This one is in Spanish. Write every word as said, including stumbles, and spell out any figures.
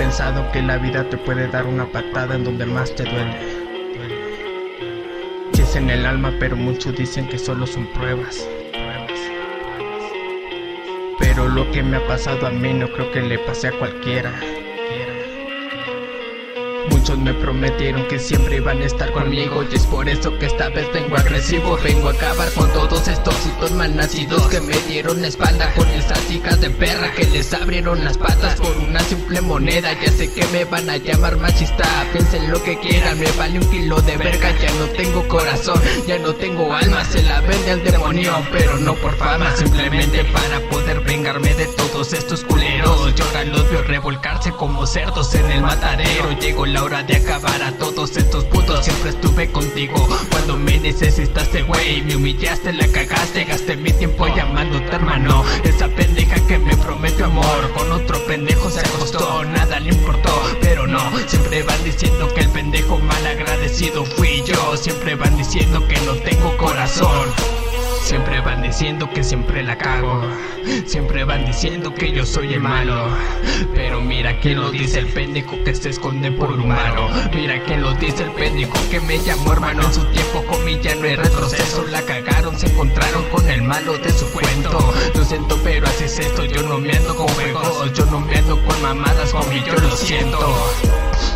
pensado que la vida te puede dar una patada en donde más te duele. Y es en el alma, pero muchos dicen que solo son pruebas. Pero lo que me ha pasado a mí no creo que le pase a cualquiera. Muchos me prometieron que siempre iban a estar conmigo, y es por eso que esta vez vengo agresivo. Vengo a acabar con todos estos hitos malnacidos que me dieron la espalda, con esas hijas de perra que les abrieron las patas por una simple moneda. Ya sé que me van a llamar machista, piensen lo que quieran, me vale un kilo de verga. Ya no tengo corazón, ya no tengo alma, se la vende al demonio, pero no por fama, simplemente para poder vengarme de todos estos culeros. Yo ahora los veo revolcarse como cerdos en el matadero. Llegó la hora de acabar a todos estos putos. Siempre estuve contigo cuando me necesitaste, güey. Me humillaste, la cagaste, gasté mi tiempo llamándote hermano. Esa pendeja que me prometió amor, con otro pendejo se acostó, nada le importó. Pero no, siempre van diciendo que el pendejo mal agradecido fui yo. Siempre van diciendo que no tengo corazón. Siempre van diciendo que siempre la cago. Siempre van diciendo que yo soy el malo. Pero mira quién lo dice, el pendejo que se esconde por humano. Mira quién lo dice, el pendejo que me llamó hermano. En su tiempo comí, ya no hay retroceso. La cagaron, se encontraron con el malo de su cuento. Lo siento, pero así es esto. Yo no me ando con juegos, yo no me ando con mamadas, homie, yo lo siento.